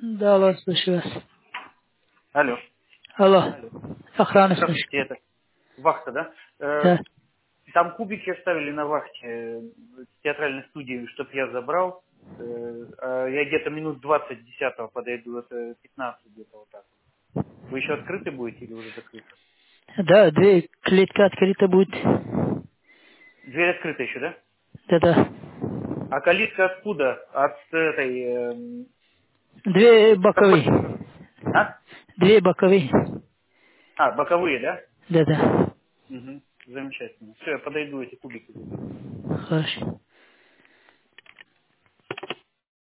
Да, алло, слушаю вас. Алло. Алло, охрана слушаю. Здравствуйте, это вахта, да? Да, Там кубики оставили на вахте театральной студии, чтоб я забрал. Я где-то минут 20 10 подойду, это 15 где-то вот так. Вы еще открыты будете или уже закрыты? да, две клетка открыта будет. Дверь открыта еще, да? Да-да. А калитка откуда? От этой... Две какой? боковые. А? Две боковые. А, боковые, да? Да-да. Угу. Замечательно. Все, я подойду, эти кубики заберу. Хорошо.